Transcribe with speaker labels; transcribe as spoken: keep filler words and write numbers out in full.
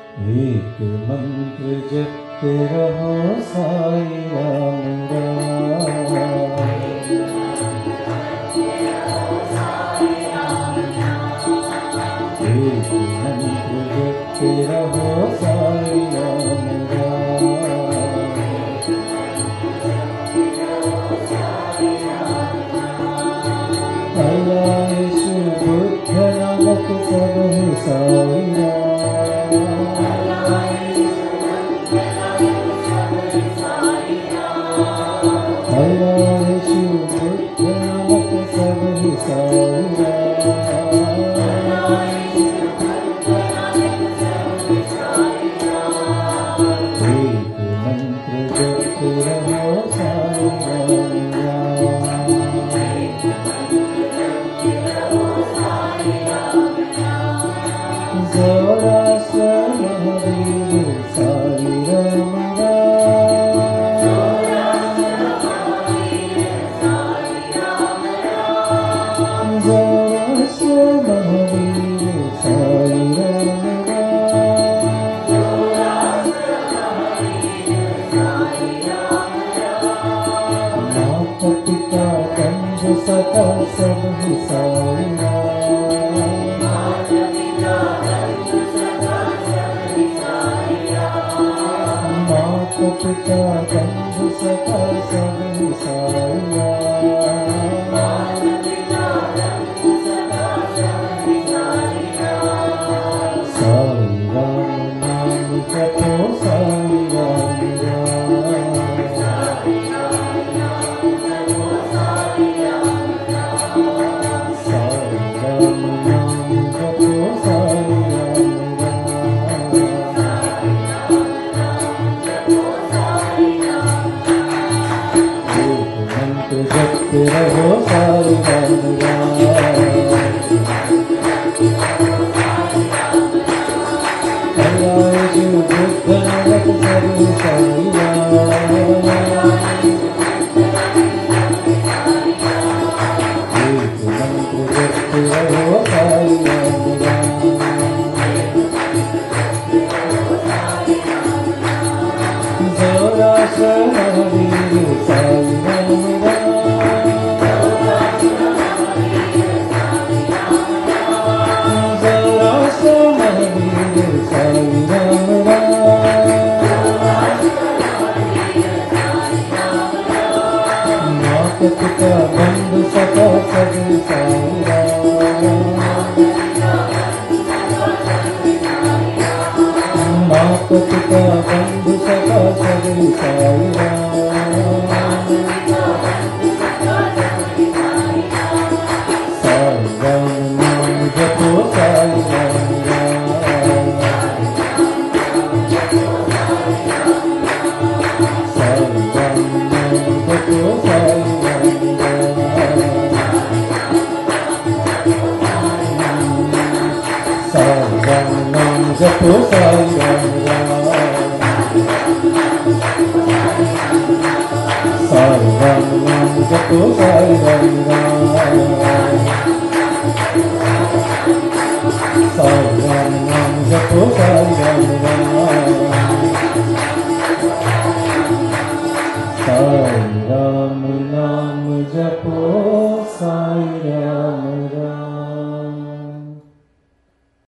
Speaker 1: एक मंत्र जपते रहो साईं राम राम। एक मंत्र जपते रहो साईं राम राम। अल्लाह यीशु बुद्ध नानक सब है साईं राम। अल्लाह यीशु बुद्ध नानक सब है साईं राम। एक मंत्र जपते रहो साईं राम राम। जोरास्त्र महावीर साईं राम राम। जोरास्त्र महावीर साईं राम राम। माता पिता बंधु सखा सब है साईं राम। माता पिता बंधु सखा सब है साईं राम। साईं राम नाम जपो साईं राम राम। साईं राम नाम जपो साईं राम राम। साईं राम नाम जपो साईं राम राम। एक मंत्र जपते रहो साईं राम राम। अल्लाह यीशु बुद्ध नानक सब है साईं राम। एक मंत्र जपते रहो साईं राम राम। जोरास्त्र महावीर साईं राम राम। जोरास्त्र महावीर साईं राम राम। माता पिता बंधु सखा सब है साईं राम। माता पिता बंधु सखा सब है साईं राम। साईं राम नाम जपो साईं राम राम। साईं राम नाम जपो साईं राम राम। साईं राम नाम जपो साईं राम राम। साईं राम नाम जपो साईं राम राम। साईं राम नाम जपो साईं राम राम।